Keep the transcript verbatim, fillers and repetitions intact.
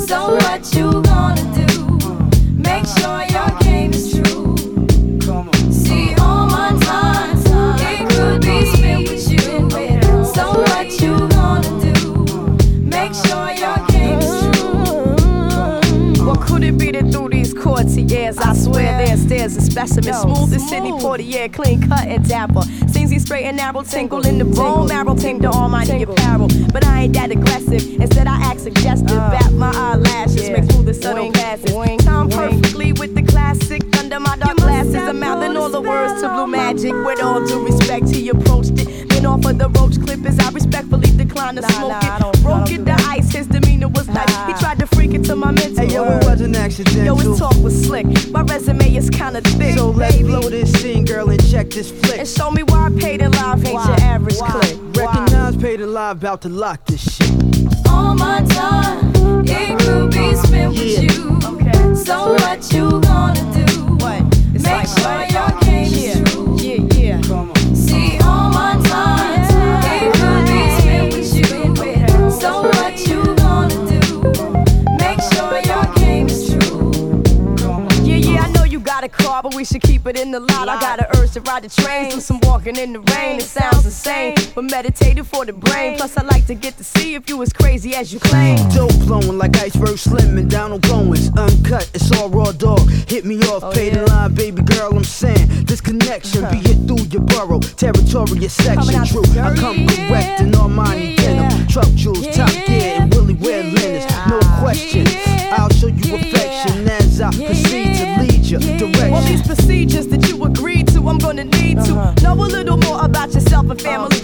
So what you gonna do? Make sure your game is true. See, all my time, it could be spent with you. So what you gonna do? Make sure your game is true. What could it be that through these courts years, I swear there's stairs and specimens, smooth as Sidney Poitier, clean cut and dapper. Seems he straight and narrow, tingle in the bone marrow, pink the almighty apparel. But I ain't that aggressive. Instead, I act suggestive. Bat my eyelashes, make through the subtle passes. Time perfectly with the classic under my dark glasses. I'm mouthing all the words to Blue Magic. With all due respect, he approached it. Then offered the roach clippers. I respectfully declined to smoke it. Broke it, the ice, his demeanor was nice. He tried to freak it to my mental. Hey, yo, it wasn't accidental. Yo, his talk was slick. My resume is kinda thick. So let's blow this scene, girl, and check this flick. And show me why paid in live ain't your average click. Recognize Paid in Live, about to lock this shit. All my time, it could be spent with you. Okay. So what you gonna do? What? It's Make like, sure what? your game Yeah. is true. Yeah, yeah. Come on. See, all my time, it could be spent with you. So what you gonna do? Make sure your game is true. Yeah, yeah, I know you got a car, but we should keep it in the lot. I got an urge to ride the train, do some walking in the rain. It sounds insane, but meditative for the brain. Plus, I like to get to see if you as crazy as you claim. Dope flowing like Iceberg Slim and Donald Goins. Uncut, it's all raw dog. Hit me off, Oh, Paid in yeah. Line, baby girl, I'm saying. This connection be it through your borough. Territorial section, out true. dirty, I come correct in Armani yeah, denim. yeah. Truck jewels, Yeah, top yeah. gear, and Willie wear Yeah, linens. yeah. No question. Yeah, I'll show you yeah. affection as I Yeah, proceed yeah. to lead you. All Direction. these procedures that you agreed to, I'm gonna need to know a little more about yourself and family.